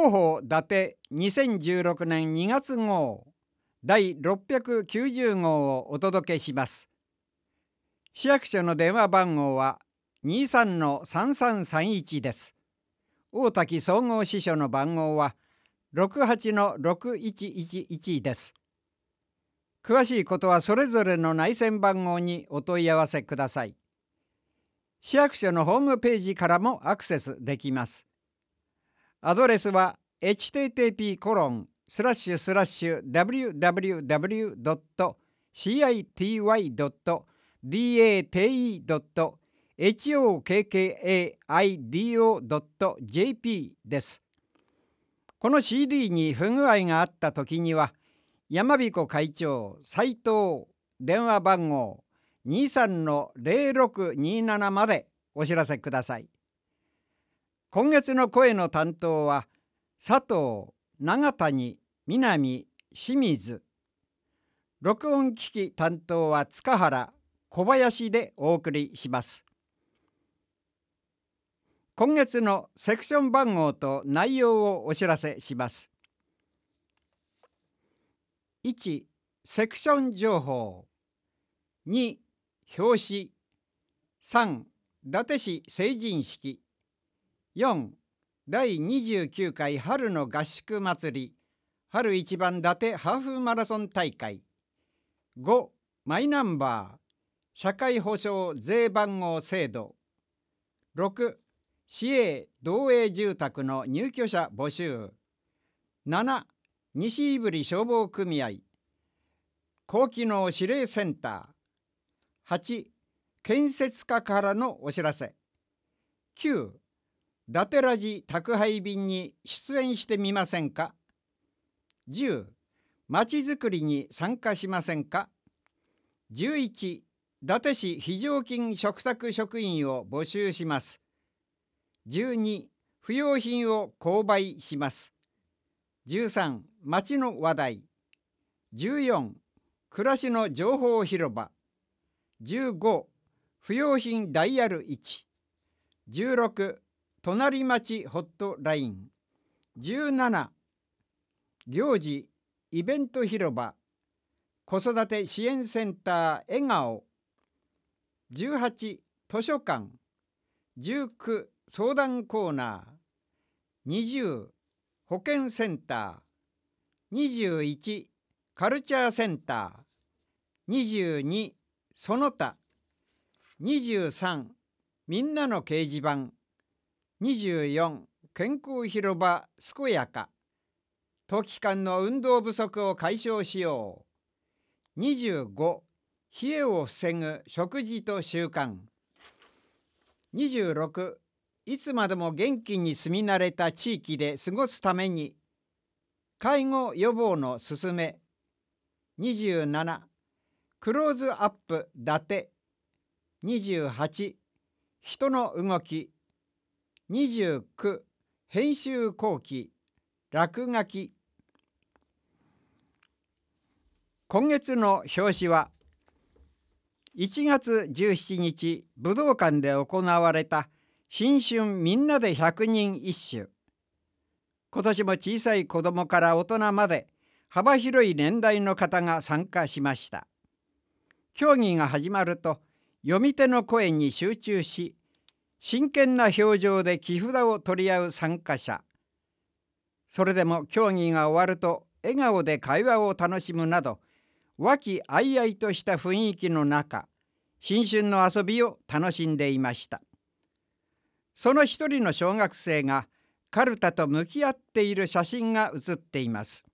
広報伊達2016年2月号第690号をお届けします。市役所の電話番号は 23-3331 です。大滝総合支所の番号は 68-6111 です。詳しいことはそれぞれの内線番号にお問い合わせください。市役所のホームページからもアクセスできます。アドレスは http://www.city.hokkaido.jp です。この CD に不具合があったときには、山彦会長斉藤電話番号 23-0627 までお知らせください。今月の声の担当は佐藤、長谷、南、清水。録音機器担当は塚原、小林でお送りします。今月のセクション番号と内容をお知らせします。1、セクション情報。2、表紙。3、伊達市成人式。4、第29回春の合宿祭り春一番伊達ハーフマラソン大会。5、マイナンバー社会保障税番号制度。6、市営同営住宅の入居者募集。7、西胆振消防組合高機能指令センター。8、建設課からのお知らせ。9、伊達ラジ宅配便に出演してみませんか。10、まちづくりに参加しませんか。11、伊達市非常勤嘱託職員を募集します。12、不用品を購買します。13、町の話題。14、暮らしの情報広場。15、不用品ダイヤル1。16、隣町ホットライン。17、行事イベント広場子育て支援センター笑顔。18、図書館。19、相談コーナー。20、保健センター。21、カルチャーセンター。22、その他。23、みんなの掲示板。24、健康広場健やか。冬季間の運動不足を解消しよう。25、冷えを防ぐ食事と習慣。26、いつまでも元気に住み慣れた地域で過ごすために介護予防のすすめ。27、クローズアップ伊達。28、人の動き。29、編集後期落書き。今月の表紙は1月17日武道館で行われた新春みんなで100人一首。今年も小さい子どもから大人まで幅広い年代の方が参加しました。競技が始まると読み手の声に集中し、真剣な表情で木札を取り合う参加者。それでも競技が終わると笑顔で会話を楽しむなど、和気あいあいとした雰囲気の中、新春の遊びを楽しんでいました。その一人の小学生がカルタと向き合っている写真が写っています。